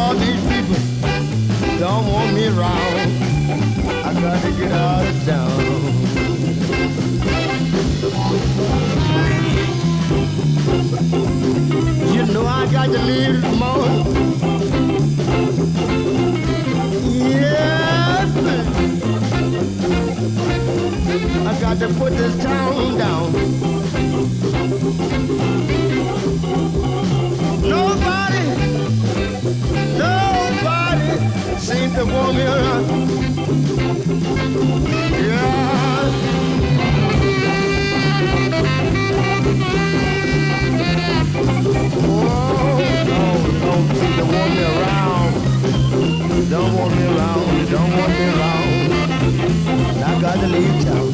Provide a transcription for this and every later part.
these people don't want me around. I got to get out of town. You know I got to leave this morning. Yes, I got to put this town down. Nobody seems to want me around. Yeah. Oh, no, don't seem to want me around. Don't want me around. Don't want me around. I got to leave town.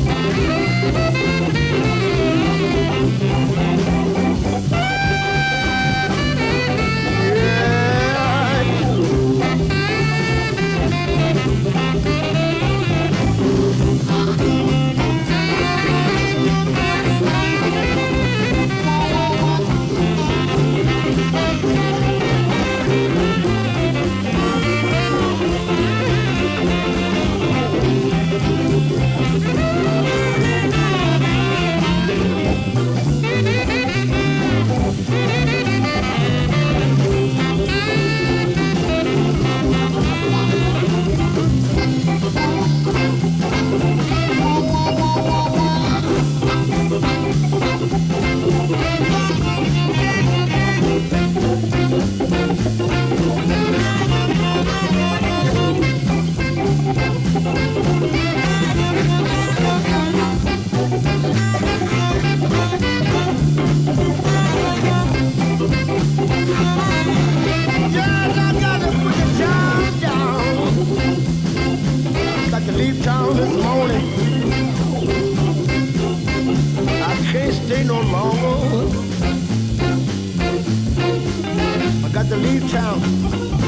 Got to leave town.